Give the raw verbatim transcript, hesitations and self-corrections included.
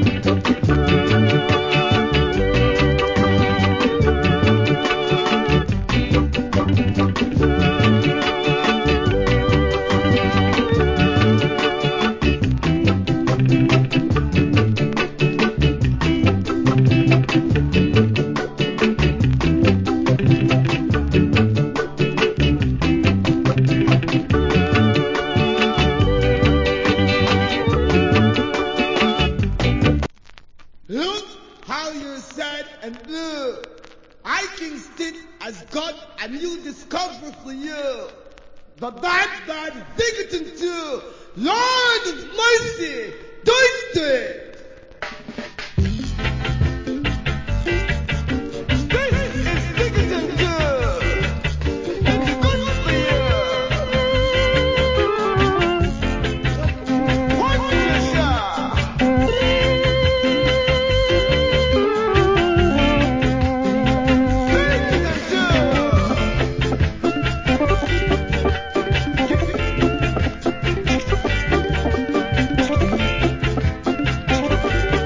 Look how you're sad and blue. I can sit as God and you discover for you. The bad, bad bigoted too. Lord of mercy, do it.